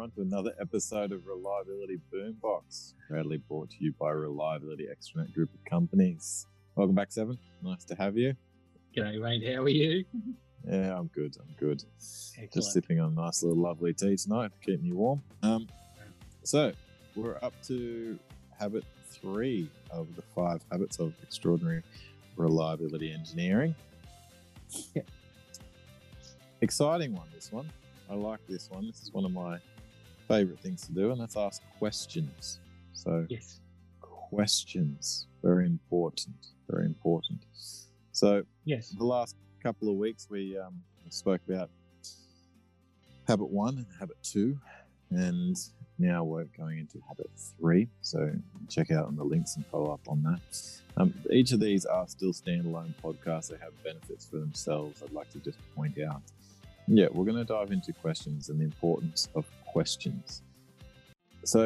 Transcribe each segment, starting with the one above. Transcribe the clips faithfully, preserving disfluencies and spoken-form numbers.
everyone, to another episode of Reliability Boombox, proudly brought to you by Reliability Extranet Group of Companies. Welcome back, Seven. Nice to have you. G'day, mate. How are you? Yeah, I'm good. I'm good. Excellent. Just sipping on a nice little lovely tea tonight, keeping you warm. Um, so we're up to habit three of the five habits of extraordinary reliability engineering. Yeah. Exciting one, this one. I like this one. This is one of my favorite things to do, and that's ask questions. So, Yes. questions, very important, very important. So, Yes. the last couple of weeks, we um, spoke about habit one and habit two, and now we're going into habit three. So, check out on the links and follow up on that. Um, each of these are still standalone podcasts. They have benefits for themselves. I'd like to just point out. Yeah, we're going to dive into questions and the importance of questions. So,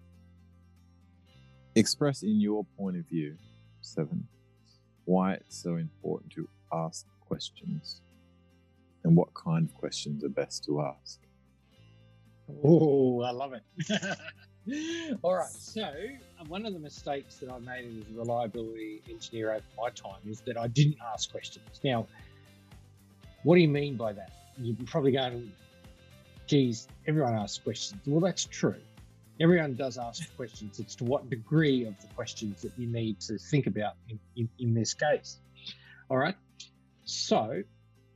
express in your point of view, Seven, why it's so important to ask questions and what kind of questions are best to ask. Oh, I love it. All right. So, uh, one of the mistakes that I made as a reliability engineer over my time is that I didn't ask questions. Now, what do you mean by that? You're probably going, geez, everyone asks questions. Well, that's true. Everyone does ask questions. It's to what degree of the questions that you need to think about in, in, in this case. All right. So,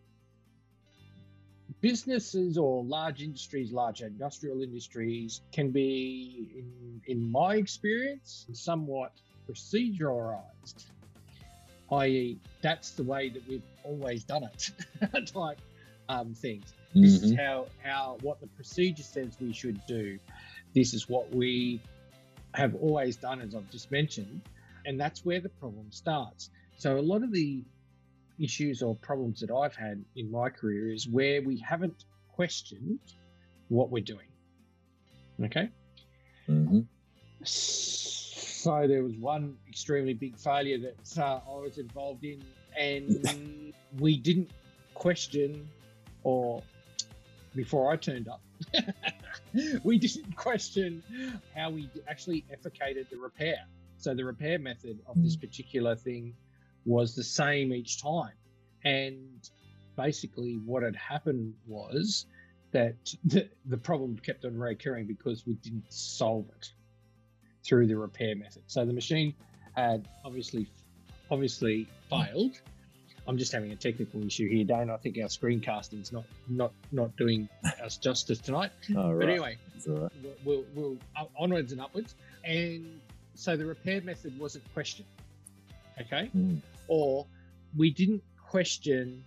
businesses or large industries, large industrial industries can be, in, in my experience, somewhat proceduralized, that is that's the way that we've always done it type um, things. Mm-hmm. This is how, how, what the procedure says we should do. This is what we have always done, as I've just mentioned, and that's where the problem starts. So a lot of the issues or problems that I've had in my career is where we haven't questioned what we're doing. Okay. Mm-hmm. So there was one extremely big failure that uh, I was involved in, and we didn't question, or before I turned up, we didn't question how we actually efficated the repair. So the repair method of this particular thing was the same each time. And basically what had happened was that the, the problem kept on recurring because we didn't solve it through the repair method. So the machine had obviously obviously failed. I'm just having a technical issue here, Dane. I think our screencasting's not not not doing us justice tonight. Oh, right. But anyway, That's all right. we'll, we'll onwards and upwards. And so the repair method wasn't questioned. Okay. Mm. Or we didn't question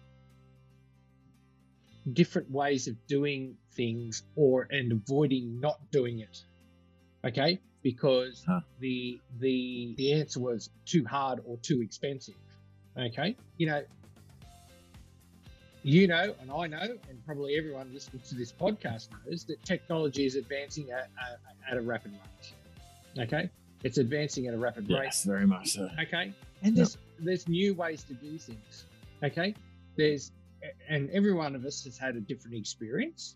different ways of doing things or and avoiding not doing it. Okay. Because huh. the the the answer was too hard or too expensive. Okay. You know, you know, and I know, and probably everyone listening to this podcast knows that technology is advancing at, at, at a rapid rate. Okay. It's advancing at a rapid yes, rate. Yes, very much so. Okay. And there's yep. there's new ways to do things. Okay. There's and every one of us has had a different experience.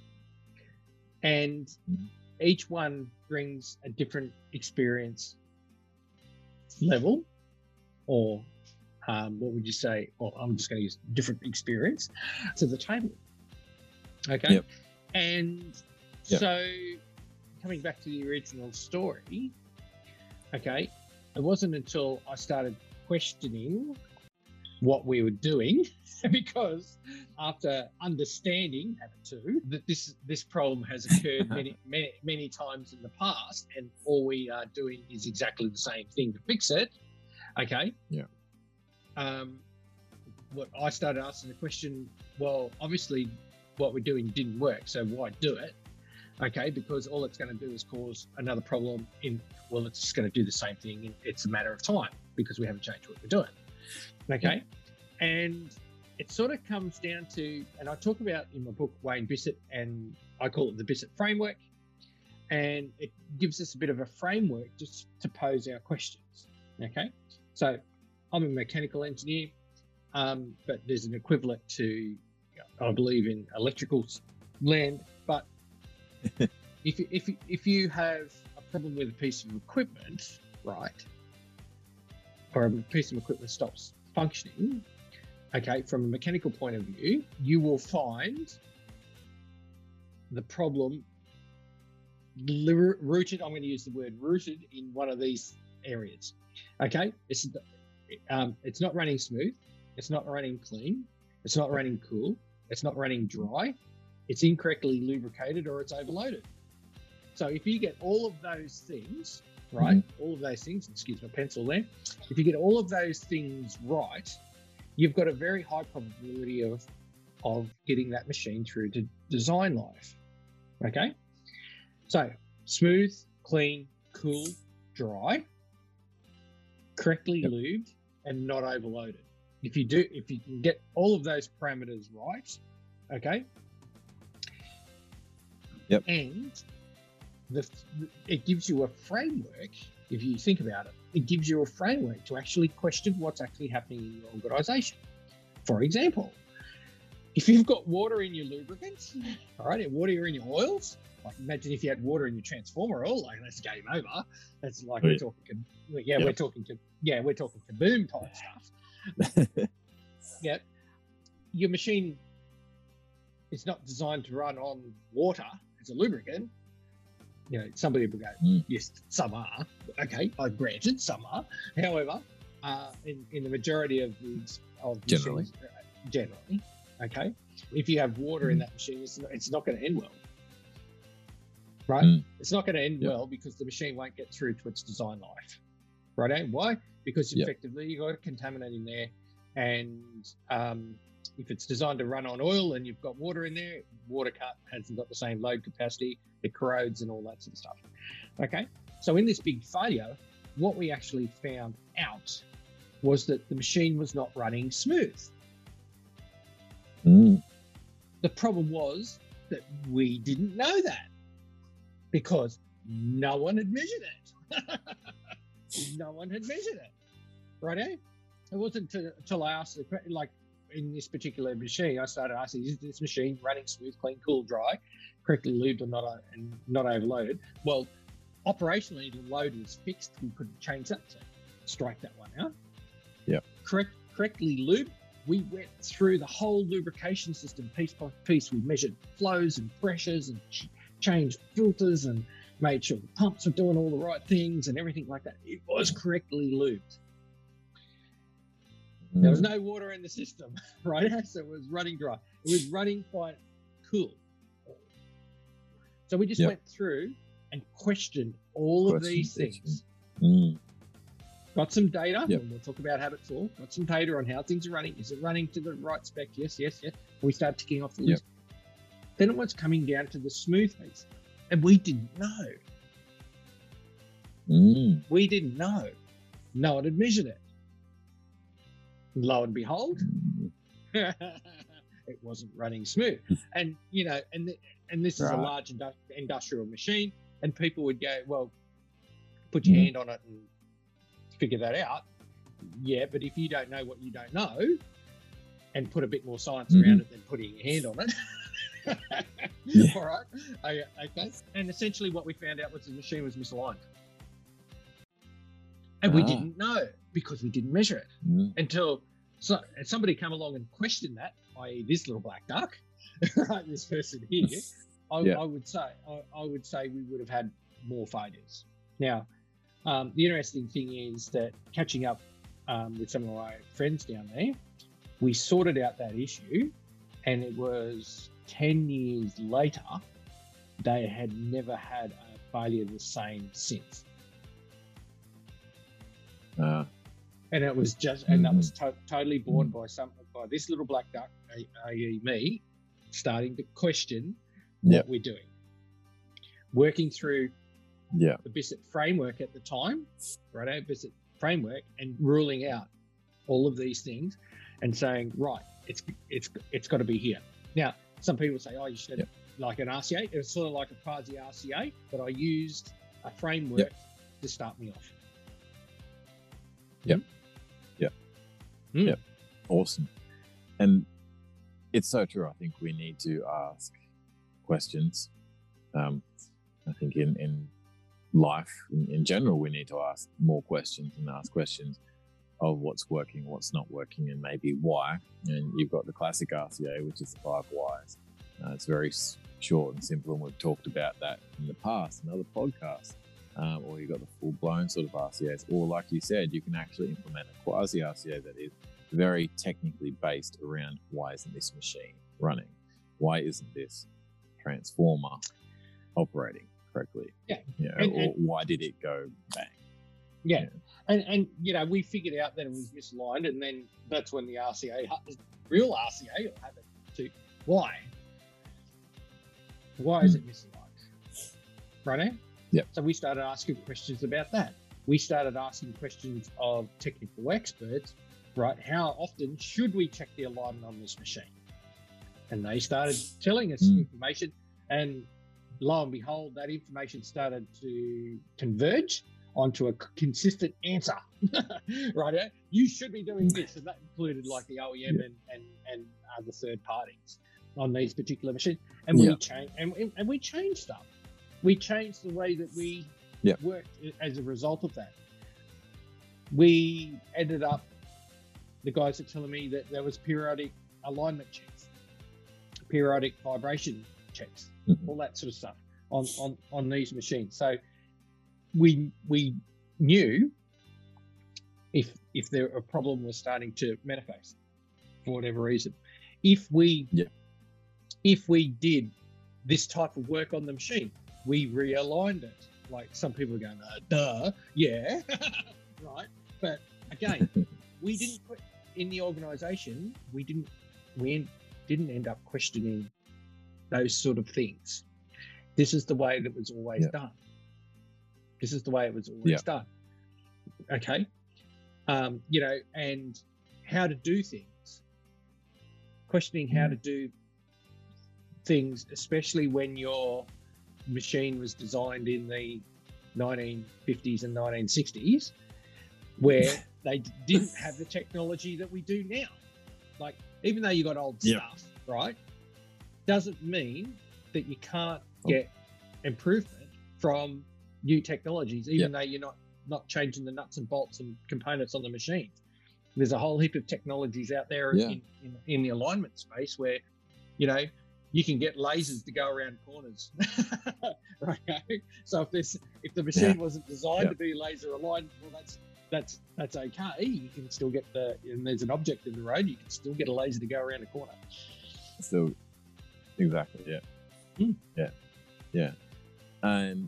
And mm-hmm. each one brings a different experience level, or um, what would you say? Well, I'm just going to use different experience to the table. Okay. Yep. And yep. so coming back to the original story, okay, it wasn't until I started questioning what we were doing, because after understanding habit two that this this problem has occurred many many many times in the past, and all we are doing is exactly the same thing to fix it. Okay. Yeah. Um, what I started asking the question, well, obviously what we're doing didn't work, so why do it? Okay, because all it's going to do is cause another problem in, well, it's just going to do the same thing. It's a matter of time because we haven't changed what we're doing. Okay. Yeah. And it sort of comes down to, and I talk about in my book, Wayne Bissett, and I call it the Bissett framework. And it gives us a bit of a framework just to pose our questions. Okay. So I'm a mechanical engineer, um, but there's an equivalent to, I believe, in electrical land, but if you- if you- if you have a problem with a piece of equipment, right, or a piece of equipment stops functioning, okay, from a mechanical point of view, you will find the problem li- rooted. I'm going to use the word rooted in one of these areas. Okay, it's um, it's not running smooth, it's not running clean, it's not running cool, it's not running dry, it's incorrectly lubricated, or it's overloaded. So if you get all of those things right, mm-hmm. all of those things, excuse my pencil there, if you get all of those things right, you've got a very high probability of of getting that machine through to design life. Okay, so smooth, clean, cool, dry, correctly yep. lubed, and not overloaded. If you do, if you can get all of those parameters right, okay, yep, and the it gives you a framework. If you think about it, it gives you a framework to actually question what's actually happening in your organisation. For example, if you've got water in your lubricants, all right, and water in your oils, like imagine if you had water in your transformer oil, like that's game over. That's like oh, we're yeah. talking, yeah, yeah, we're talking to, yeah, we're talking to boom type stuff. Yeah, your machine is not designed to run on water as a lubricant. You know, somebody will go, mm. yes, some are. Okay, I granted, some are. However, uh, in, in the majority of these, of generally, machines, uh, generally, okay, if you have water mm. in that machine, it's not, it's not going to end well, right? Mm. It's not going to end yep. well because the machine won't get through to its design life, right? Why? Because yep. effectively you got a contaminant in there, and um, if it's designed to run on oil and you've got water in there, water cut hasn't got the same load capacity, it corrodes and all that sort of stuff. Okay, so in this big failure, what we actually found out was that the machine was not running smooth. Mm. The problem was that we didn't know that because no one had measured it. No one had measured it, right? It wasn't until I asked the question, like, in this particular machine, I started asking, is this machine running smooth, clean, cool, dry, correctly lubed or not, and not overloaded? Well, operationally, the load was fixed. We couldn't change that, so strike that one out. Yeah. Correct, correctly lubed. We went through the whole lubrication system piece by piece. We measured flows and pressures and ch- changed filters and made sure the pumps were doing all the right things and everything like that. It was correctly lubed. There was no water in the system, right? So it was running dry. It was running quite cool. So we just yep. went through and questioned all Question, of these things. Mm. Got some data, yep. and we'll talk about habit four. Got some data on how things are running. Is it running to the right spec? Yes, yes, yes. We start ticking off the list. Yep. Then it was coming down to the smooth piece. And we didn't know. Mm. We didn't know. No one had measured it. Lo and behold, it wasn't running smooth. And, you know, and the, and this right. is a large indu- industrial machine, and people would go, well, put your mm. hand on it and figure that out. Yeah, but if you don't know what you don't know and put a bit more science mm-hmm. around it than putting your hand on it. yeah. All right. Okay. And essentially what we found out was the machine was misaligned. And ah. we didn't know because we didn't measure it mm. until so, somebody come along and questioned that, that is this little black duck, right? This person here. I, yeah. I would say I, I would say we would have had more failures. Now, um, the interesting thing is that catching up um, with some of my friends down there, we sorted out that issue, and it was ten years later, they had never had a failure the same since. Uh, and it was just, and mm-hmm. that was to- totally born mm-hmm. by some by this little black duck, that is me, starting to question yep. what we're doing, working through yeah. the BISSET framework at the time, right? BISSET framework, and ruling out all of these things, and saying, right, it's it's it's got to be here. Now, some people say, oh, you should yep. like an R C A. It was sort of like a quasi R C A, but I used a framework yep. to start me off. Yep. Yep. Mm. Yep. Awesome. And it's so true. I think we need to ask questions. Um, I think in, in life in, in general, we need to ask more questions and ask questions of what's working, what's not working, and maybe why. And you've got the classic R C A, which is the five whys. Uh, it's very s- short and simple, and we've talked about that in the past in other podcasts. Um, or you've got the full-blown sort of R C As, or like you said, you can actually implement a quasi R C A that is very technically based around why isn't this machine running? Why isn't this transformer operating correctly? Yeah. You know, And- or and- why did it go bang? Yeah. Yeah. And, and, you know, we figured out that it was misaligned, and then that's when the R C A, ha- real R C A will have it to why? Why is it misaligned? Right? Yep. So we started asking questions about that. We started asking questions of technical experts, right? How often should we check the alignment on this machine? And they started telling us Mm. information, and lo and behold, that information started to converge onto a c- consistent answer, right? You should be doing this, and that included like the O E M Yeah. and, and and other third parties on these particular machines. And we Yeah. changed, and, and and we changed stuff. We changed the way that we Yeah. worked as a result of that. We ended up, the guys are telling me that there was periodic alignment checks, periodic vibration checks, Mhm. all that sort of stuff on, on, on these machines. So we we knew if if there a problem was starting to manifest for whatever reason. If we Yeah. if we did this type of work on the machine, we realigned it. Like some people are going, uh, duh, yeah, right. But again, we didn't put in the organisation. We didn't we didn't end up questioning those sort of things. This is the way that was always Yeah. done. This is the way it was always Yeah. done. Okay, um, you know, and how to do things. Questioning how Mm. to do things, especially when your machine was designed in the nineteen fifties and nineteen sixties, where they d- didn't have the technology that we do now. Like, even though you got old Yeah. stuff, right, doesn't mean that you can't Oh. get improvement from new technologies, even though you're not not changing the nuts and bolts and components on the machine. There's a whole heap of technologies out there Yeah. in, in, in the alignment space where, you know, you can get lasers to go around corners. Right. So if this if the machine Yeah. wasn't designed Yeah. to be laser aligned, well that's that's that's okay. You can still get the and there's an object in the road, you can still get a laser to go around a corner. So, exactly, yeah. Mm. Yeah. Yeah. And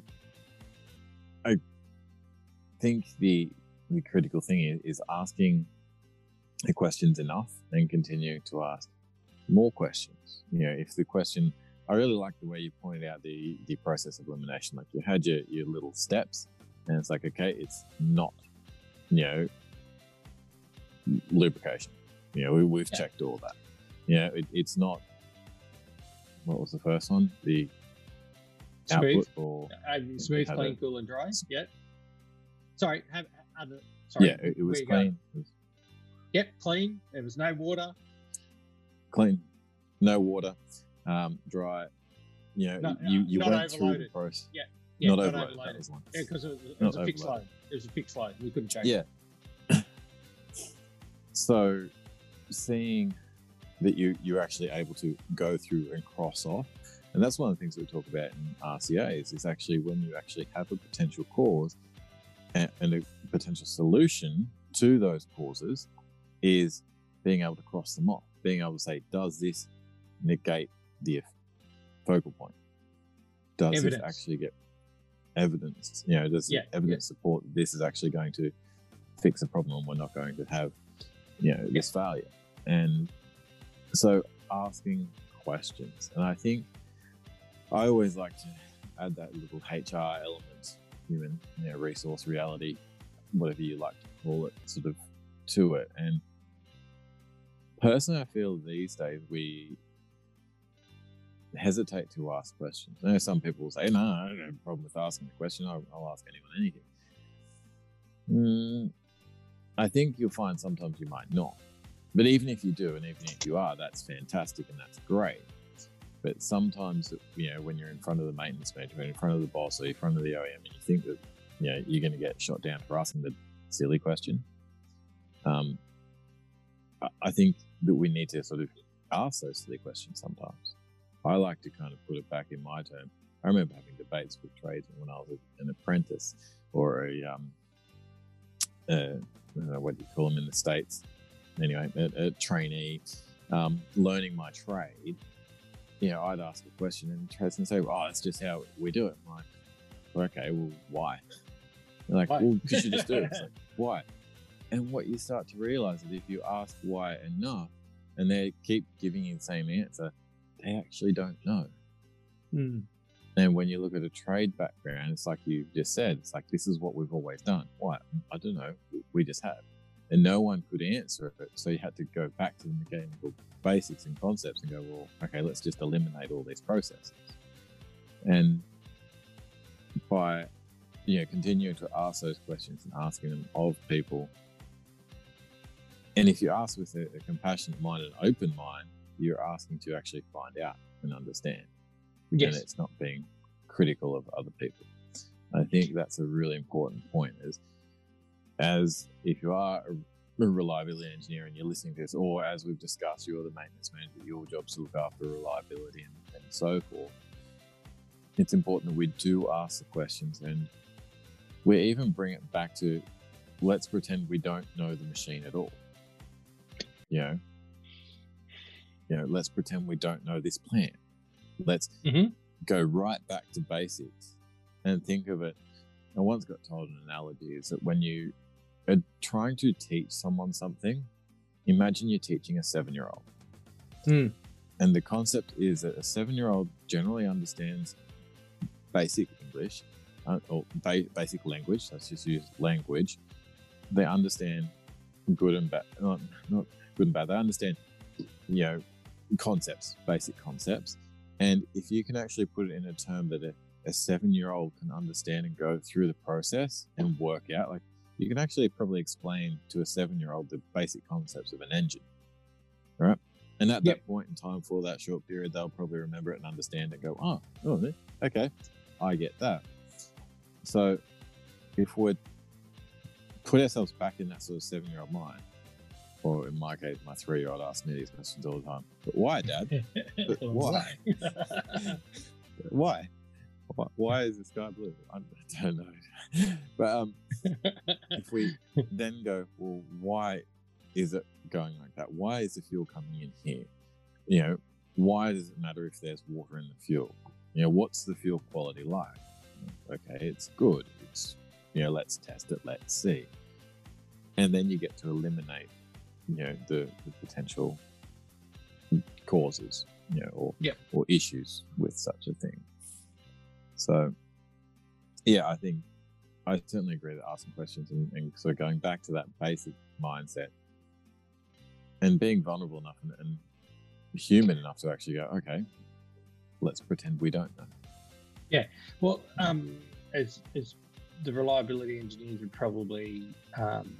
I think the the critical thing is, is asking the questions enough and continue to ask more questions. You know, if the question, I really like the way you pointed out the the process of elimination. Like you had your, your little steps, and it's like, okay, it's not, you know, lubrication. You know, we, we've Yeah. checked all that. You know, it, it's not, what was the first one? The Smooth. output or Uh, smooth, Have clean, a- cool, and dry. Yeah. Sorry. Have other. Sorry. yeah, it, it was where you go? clean. It was Yep, clean. There was no water. clean, no water, um, dry. You know, No, you, uh, you not went through the overloaded. process. Yeah, yeah, not not overloaded. That overloaded. was one. Yeah, because it was, it Not was a fixed overloaded. load. It was a fixed load. We couldn't change Yeah. it. So, seeing that you you're actually able to go through and cross off, and that's one of the things that we talk about in R C As is actually when you actually have a potential cause and, and a potential solution to those causes, is being able to cross them off, being able to say, does this negate the focal point? Does Evidence. this actually get evidence? You know, does Yeah, the evidence support that this is actually going to fix a problem and we're not going to have, you know, this failure? And so asking questions. And I think I always like to add that little H R element, human, you know, resource reality, whatever you like to call it, sort of to it. And personally, I feel these days we hesitate to ask questions. I know some people will say, no, I don't have a problem with asking a question. I'll, I'll ask anyone anything. Mm, I think you'll find sometimes you might not. But even if you do, and even if you are, that's fantastic and that's great. But sometimes, you know, when you're in front of the maintenance manager, in front of the boss, or in front of the O E M, and you think that, you know, you're going to get shot down for asking the silly question, um, I think that we need to sort of ask those silly questions sometimes. I like to kind of put it back in my term. I remember having debates with tradesmen when I was an apprentice or a, um, uh, I don't know what you call them in the States. Anyway, a, a trainee, um, learning my trade. You know, I'd ask a question and the tradesman say, "Oh, that's just how we do it." I'm like, well, okay, well, why? They're like, Why? well, because you just do it. It's like, why? And what you start to realize is if you ask why enough and they keep giving you the same answer, they actually don't know. Mm. And when you look at a trade background, it's like you just said, it's like, this is what we've always done. Why? I don't know. We just have. And no one could answer it. So you had to go back to the mechanical basics and concepts and go, well, okay, let's just eliminate all these processes. And by, you know, continuing to ask those questions and asking them of people, and if you ask with a, a compassionate mind and open mind, you're asking to actually find out and understand. Yes. And it's not being critical of other people. I think that's a really important point, is as if you are a reliability engineer and you're listening to this, or as we've discussed, you're the maintenance manager, your job is to look after reliability and, and so forth. It's important that we do ask the questions, and we even bring it back to, let's pretend we don't know the machine at all. You know, you know, let's pretend we don't know this plant. Let's mm-hmm. go right back to basics and think of it. I once got told an analogy is that when you are trying to teach someone something, imagine you're teaching a seven-year-old. Mm. And the concept is that a seven-year-old generally understands basic English, uh, or ba- basic language. Let's just use language. They understand good and bad, not, not good and bad. They understand, you know, concepts, basic concepts. And if you can actually put it in a term that a, a seven-year-old can understand and go through the process and work out, like you can actually probably explain to a seven-year-old the basic concepts of an engine, right? And at Yep. that point in time, for that short period, they'll probably remember it and understand and go, oh, oh, okay, I get that. So if we put ourselves back in that sort of seven-year-old mind, or in my case, my three-year-old asks me these questions all the time. But why, Dad? But why? why? why? Why is the sky blue? I don't know. But um, if we then go, well, why is it going like that? Why is the fuel coming in here? You know, why does it matter if there's water in the fuel? You know, what's the fuel quality like? Okay, it's good. It's, you know, let's test it. Let's see. And then you get to eliminate, you know, the, the potential causes, you know, or yep. or issues with such a thing. So, yeah, I think I certainly agree that asking questions and, and sort of going back to that basic mindset and being vulnerable enough and, and human enough to actually go, okay, let's pretend we don't know. Yeah, well, um, as as the reliability engineers would probably um,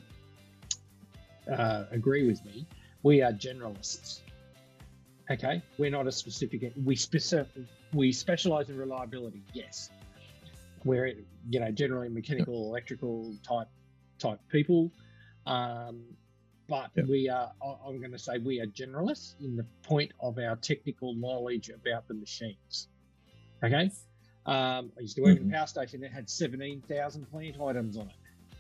uh, agree with me, we are generalists. Okay, we're not a specific. We specific. We specialize in reliability. Yes, we're you know generally mechanical, electrical type type people, um, but yep. we are. I'm going to say we are generalists in the point of our technical knowledge about the machines. Okay. Um, I used to work mm-hmm. at a power station that had seventeen thousand plant items on it.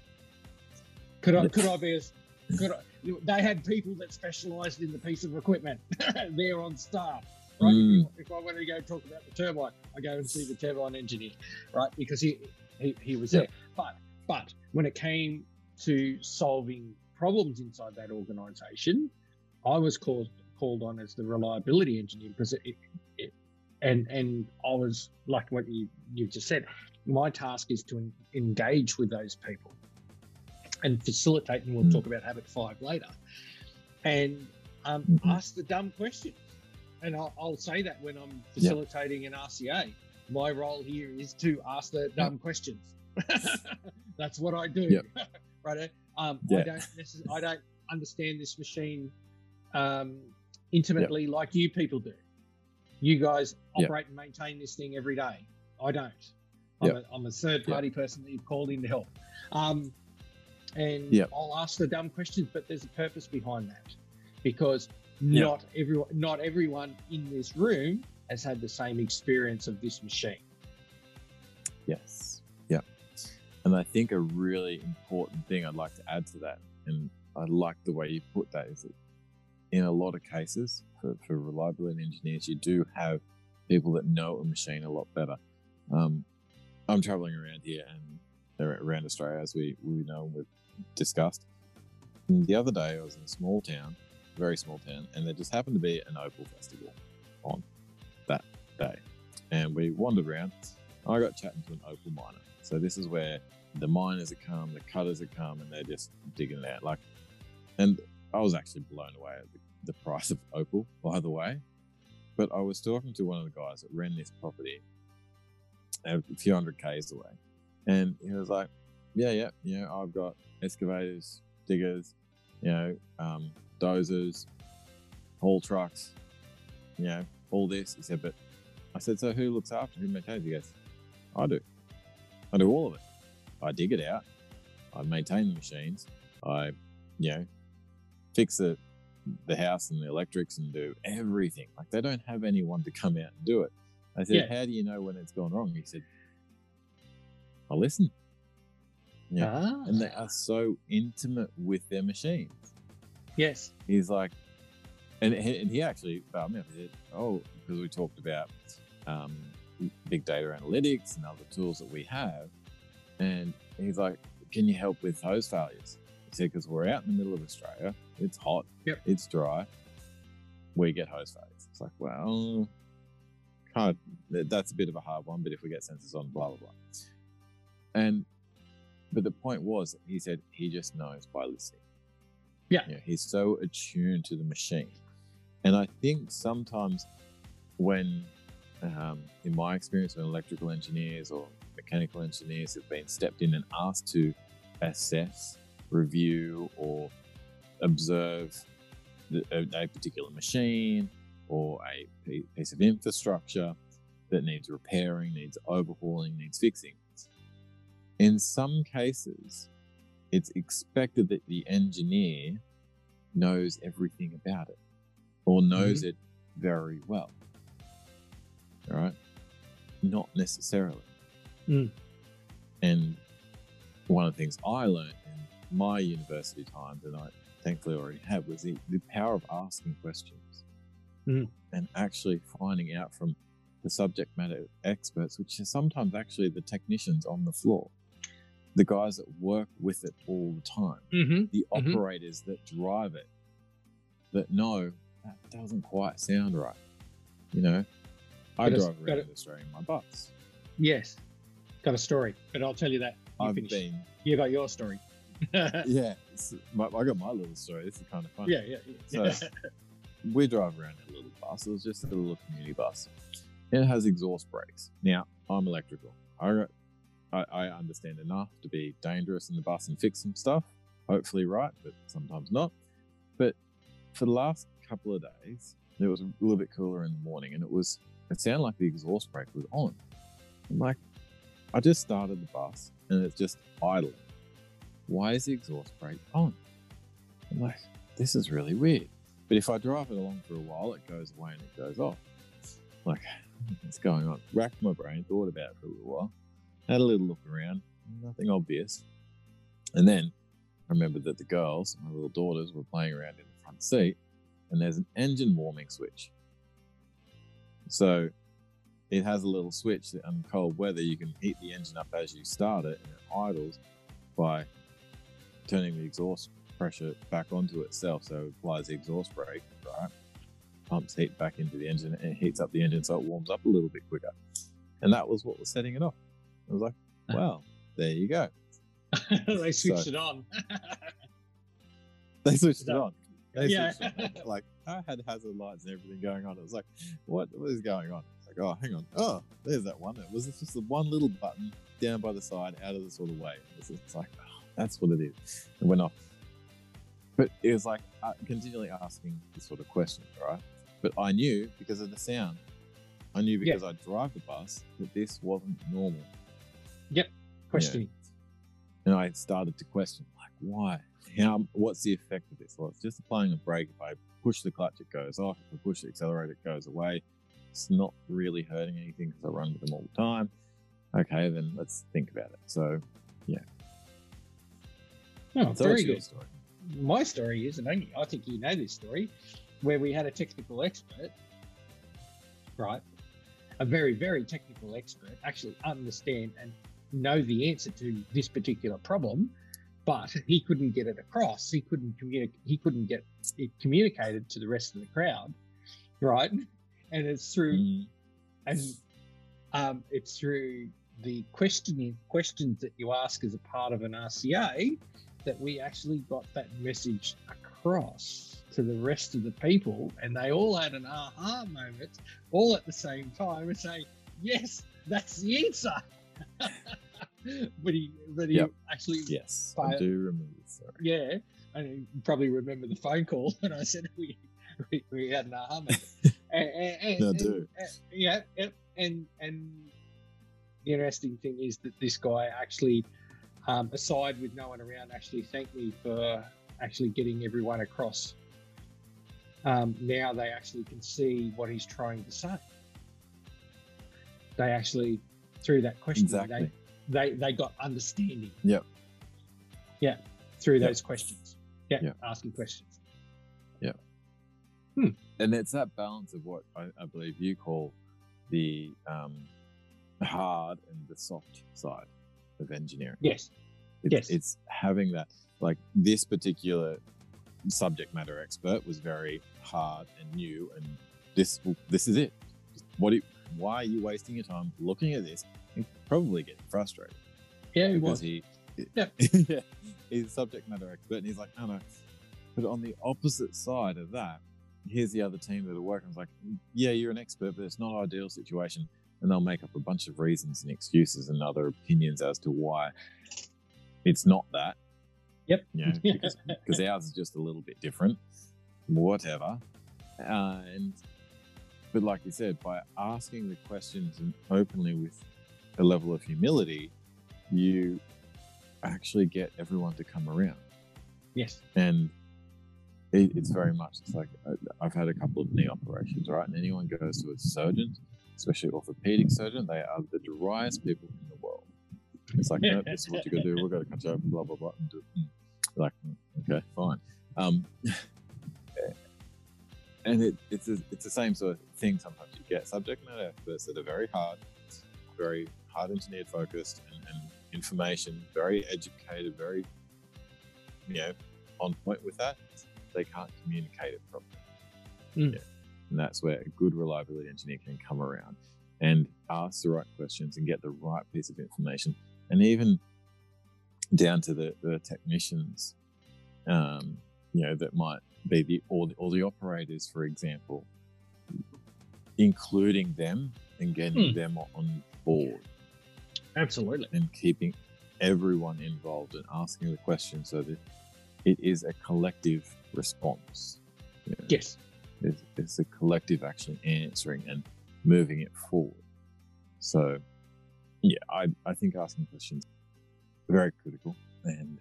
Could I, could I be as, could I, they had people that specialised in the piece of equipment there on staff, right? Mm. If, if I wanted to go talk about the turbine, I go and see the turbine engineer, right? Because he, he, he was yep. there. But, but when it came to solving problems inside that organisation, I was called, called on as the reliability engineer because it, it, it And and I was, like what you, you just said, my task is to en- engage with those people and facilitate, and we'll mm. talk about habit five later, and um, mm-hmm. ask the dumb questions. And I'll, I'll say that when I'm facilitating yep. an R C A, my role here is to ask the dumb yep. questions. That's what I do, yep. right? Um, yeah. I don't necess- I don't understand this machine um, intimately yep. like you people do. You guys Yeah. operate and maintain this thing every day. I don't. I'm, Yeah. a, I'm a third party person that you've called in to help. Um, and Yeah. I'll ask the dumb questions, but there's a purpose behind that, because Yeah. not everyone, not everyone in this room has had the same experience of this machine. Yes. Yeah. And I think a really important thing I'd like to add to that, and I like the way you put that, is that in a lot of cases for, for reliability engineers, you do have people that know a machine a lot better. Um, I'm traveling around here and around Australia, as we, we know and we've discussed. And the other day I was in a small town, very small town, and there just happened to be an Opal festival on that day. And we wandered around. I got chatting to an Opal miner. So this is where the miners have come, the cutters have come, and they're just digging it out. Like, and I was actually blown away at the, the price of Opal, by the way. But I was talking to one of the guys that ran this property a few hundred k's away, and he was like, "Yeah, yeah, you know, I've got excavators, diggers, you know, um, dozers, haul trucks, you know, all this." He said, "But," I said, "So who looks after, who maintains?" He goes, "I do. I do all of it. I dig it out. I maintain the machines. I, you know, fix the the house and the electrics and do everything. Like, they don't have anyone to come out and do it." I said, Yeah. "How do you know when it's gone wrong?" He said, "I listen." Yeah. Ah. And they are so intimate with their machines. Yes. He's like, and he, and he actually, I mean, he said, oh, because we talked about um, big data analytics and other tools that we have. And he's like, "Can you help with hose failures?" He said, "Because we're out in the middle of Australia. It's hot. Yep. It's dry. We get hose failures." It's like, well, kind of, that's a bit of a hard one, but if we get sensors on, blah, blah, blah. And, but the point was, he said he just knows by listening. Yeah. You know, he's so attuned to the machine. And I think sometimes when, um, in my experience, when electrical engineers or mechanical engineers have been stepped in and asked to assess, review, or observe the, a, a particular machine or a piece of infrastructure that needs repairing, needs overhauling, needs fixing, in some cases, it's expected that the engineer knows everything about it or knows mm-hmm. it very well. All right? Not necessarily. Mm. And one of the things I learned in my university times, and I thankfully already have, was the, the power of asking questions mm. and actually finding out from the subject matter experts, which are sometimes actually the technicians on the floor, the guys that work with it all the time, mm-hmm. the mm-hmm. operators that drive it, that know that doesn't quite sound right. You know, I got drive a, around a, Australia in my bus. Yes, got a story, but I'll tell you that. You I've finish. been. You got your story. Yeah, my, I got my little story. This is kind of fun. Yeah, yeah, yeah. So we drive around in a little bus. It was just a little community bus. And it has exhaust brakes. Now, I'm electrical. I, I, I understand enough to be dangerous in the bus and fix some stuff. Hopefully right, but sometimes not. But for the last couple of days, it was a little bit cooler in the morning, and it was it sounded like the exhaust brake was on. I'm like, I just started the bus, and it's just idling. Why is the exhaust brake on? I'm like, this is really weird. But if I drive it along for a while, it goes away and it goes off. Like, what's going on? Racked my brain, thought about it for a little while, had a little look around, nothing obvious. And then I remembered that the girls, my little daughters, were playing around in the front seat, and there's an engine warming switch. So it has a little switch that in cold weather, you can heat the engine up as you start it, and it idles by turning the exhaust pressure back onto itself. So it applies the exhaust brake, right? Pumps heat back into the engine, and it heats up the engine so it warms up a little bit quicker. And that was what was setting it off. I was like, well, there you go. They switched so, it on. They switched that, it on. They yeah. switched it on. Like, I had hazard lights and everything going on. It was like, what, what is going on? Like, oh, hang on. Oh, there's that one. It was just the one little button down by the side, out of the sort of way. It's, it's like, oh, that's what it is. It went off. But it was like uh, continually asking this sort of questions, right? But I knew because of the sound I knew Yeah. because I drive the bus that this wasn't normal. Questioning. And I started to question, like, why? How? What's the effect of this? Well, it's just applying a brake. If I push the clutch, it goes off. If I push the accelerator, it goes away. It's not really hurting anything because I run with them all the time. Okay, then let's think about it. So, Oh, so very what's your good. story? My story is, and only I think you know this story, where we had a technical expert, right? A very, very technical expert actually understand and know the answer to this particular problem, but he couldn't get it across. He couldn't communicate. He couldn't get it communicated to the rest of the crowd, right? And it's through, Mm, and um, it's through the questioning questions that you ask as a part of an R C A that we actually got that message across to the rest of the people, and they all had an aha moment all at the same time and say, yes, that's the answer. but he but he Yep. actually yes, I But- do remember this story. yeah, and you probably remember the phone call when I said we we, we had an aha moment. and, and, and, I and- do. and- yeah, and, and and the interesting thing is that this guy actually, um, aside with no one around, actually thanked me for actually getting everyone across. Um, now they actually can see what he's trying to say. They actually, through that question, Exactly. they, they they got understanding. Yep. Yeah, through Yep. those questions. Yeah, Yep. asking questions. And it's that balance of what I, I believe you call the um, hard and the soft side of engineering. Yes. It's, Yes. it's having that, like this particular subject matter expert was very hard and new, and this this is it. What? Do you, why are you wasting your time looking at this and probably getting frustrated? Yeah, it Because was. he, Yeah. yeah, he's a subject matter expert, and he's like, no, no. But on the opposite side of that, here's the other team that are working. It's like, yeah, you're an expert, but it's not an ideal situation. And they'll make up a bunch of reasons and excuses and other opinions as to why it's not that. Yep. You know, because, because ours is just a little bit different. Whatever. Uh, and but like you said, by asking the questions and openly with a level of humility, you actually get everyone to come around. Yes. And it, it's very much, it's like uh, I've had a couple of knee operations, right? And anyone goes to a surgeon, especially orthopedic surgeon, they are the driest people in the world. It's like, nope, this is what you got to do. We've got to cut you open, blah, blah, blah. And do it. Like, okay, fine. Um, and it, it's, a, it's the same sort of thing sometimes. You get subject matter experts that are very hard, very hard engineered focused, and, and information, very educated, very, you know, on point with that. They can't communicate it properly. Mm. Yeah. And that's where a good reliability engineer can come around and ask the right questions and get the right piece of information. And even down to the, the technicians, um, you know, that might be the or, the or the operators, for example, including them and getting Mm. them on board Absolutely. and keeping everyone involved and asking the questions so that it is a collective response. You know, Yes. it's, it's a collective actually answering and moving it forward. So, yeah, I, I think asking questions are very critical and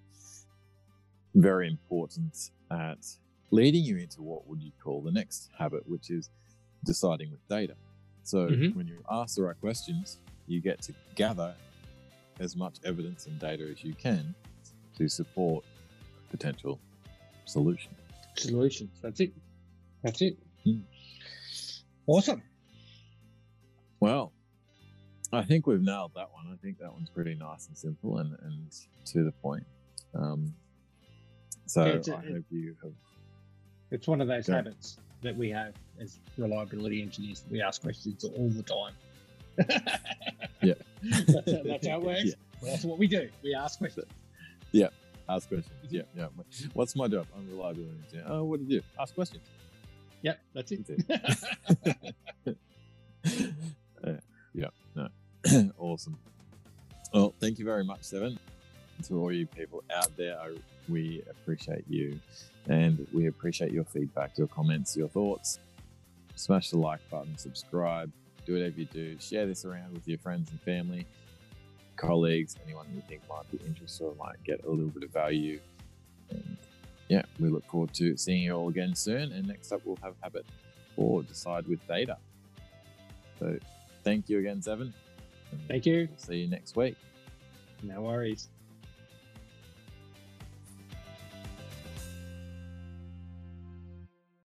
very important at leading you into what would you call the next habit, which is deciding with data. So Mhm. when you ask the right questions, you get to gather as much evidence and data as you can to support potential solution. Solutions. That's it. That's it. Mm. Awesome. Well, I think we've nailed that one. I think that one's pretty nice and simple and, and to the point. Um, so Yeah, it's a- I hope you have. It's one of those Okay. habits that we have as reliability engineers. That we ask questions all the time. Yeah. that's, how, that's how it works. Yeah. Well, that's what we do. We ask questions. Ask questions. Yeah, yeah. What's my job? I'm a reliability engineer. Oh, what do you do? Ask questions. Yep, that's it. That's uh, yeah, no. Awesome. Well, thank you very much, Seven. To all you people out there, I, we appreciate you and we appreciate your feedback, your comments, your thoughts. Smash the like button, subscribe, do whatever you do. Share this around with your friends and family, colleagues, anyone you think might be interested or might get a little bit of value. And yeah, we look forward to seeing you all again soon. And next up, we'll have habit four, decide with data. So thank you again, Seven. Thank you. See you next week. No worries.